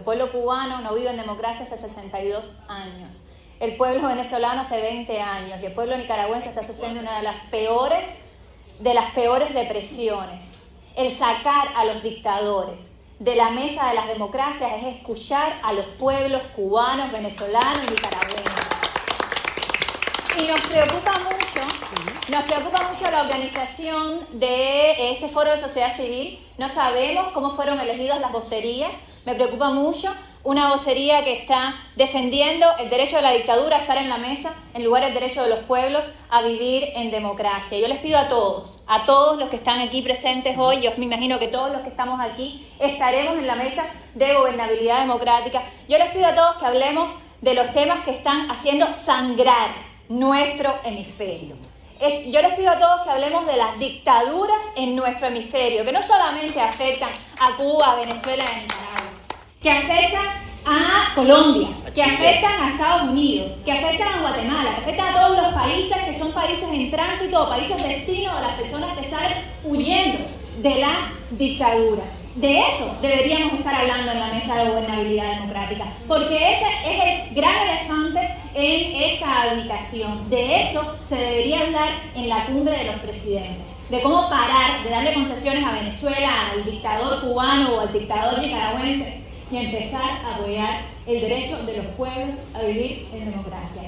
pueblo cubano no vive en democracia hace 62 años. El pueblo venezolano hace 20 años. Y el pueblo nicaragüense está sufriendo una de las peores depresiones. El sacar a los dictadores de la mesa de las democracias es escuchar a los pueblos cubanos, venezolanos y nicaragüenses. Y nos preocupa mucho la organización de este foro de sociedad civil. No sabemos cómo fueron elegidas las vocerías. Me preocupa mucho una vocería que está defendiendo el derecho de la dictadura a estar en la mesa, en lugar del derecho de los pueblos a vivir en democracia. Yo les pido a todos los que están aquí presentes hoy, yo me imagino que todos los que estamos aquí estaremos en la mesa de gobernabilidad democrática. Yo les pido a todos que hablemos de los temas que están haciendo sangrar nuestro hemisferio. Yo les pido a todos que hablemos de las dictaduras en nuestro hemisferio, que no solamente afectan a Cuba, a Venezuela y a Nicaragua, que afectan a Colombia, que afectan a Estados Unidos, que afectan a Guatemala, que afectan a todos los países que son países en tránsito o países destino de las personas que salen huyendo de las dictaduras. De eso deberíamos estar hablando en la mesa de gobernabilidad democrática, porque ese es el gran elefante en esta habitación. De eso se debería hablar en la cumbre de los presidentes, de cómo parar de darle concesiones a Venezuela, al dictador cubano o al dictador nicaragüense, y empezar a apoyar el derecho de los pueblos a vivir en democracia.